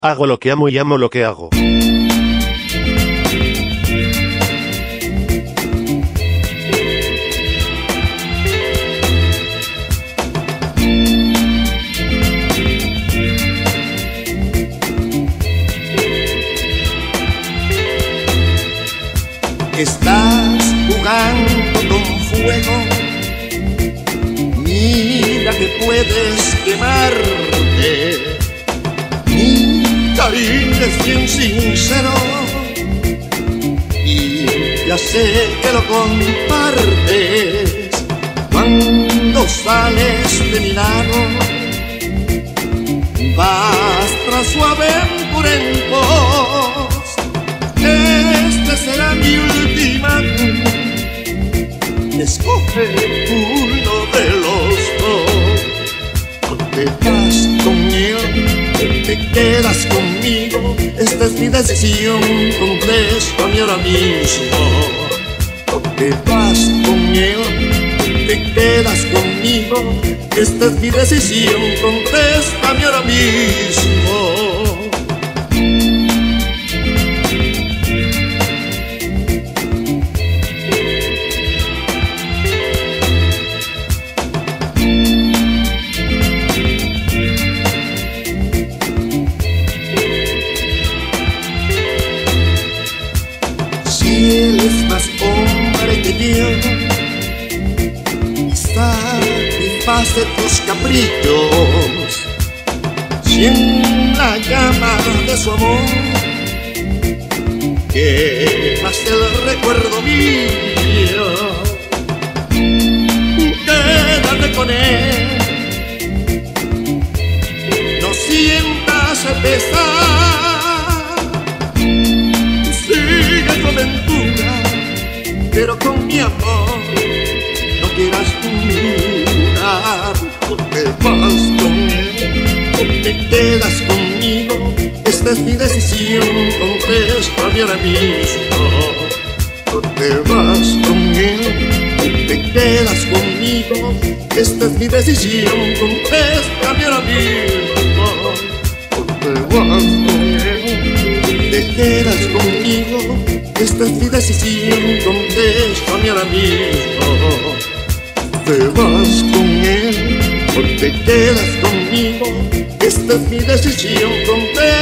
Hago lo que amo y amo lo que hago. Estás jugando con fuego, mira que puedes quemarte. Mi cariño es bien sincero y ya sé que lo compartes. Cuando sales de mi lado, vas tras su aventura en pos. Este será mi ultimátum, escoge uno de los dos. O te vas con él, te quedas conmigo. Esta es mi decisión, contéstame ahora mismo. O te vas con él, te quedas conmigo. Esta es mi decisión, contéstame ahora mismo. Él es más hombre que yo y satisface tus caprichos. Si en la llama de su amor quemas el recuerdo mío, quédate con él, no sientas pesar. Sigue tu aventura, pero con mi amor no quieras jurar. O te vas con él, o te quedas conmigo. Esta es mi decisión, contéstame ahora mismo. O te vas con él, o te quedas conmigo. Esta es mi decisión, contéstame ahora mismo. O te vas con él, te quedas conmigo. Esta es mi decisión, contéstame ahora mismo. Te vas con él o te quedas conmigo. Esta es mi decisión, contéstame.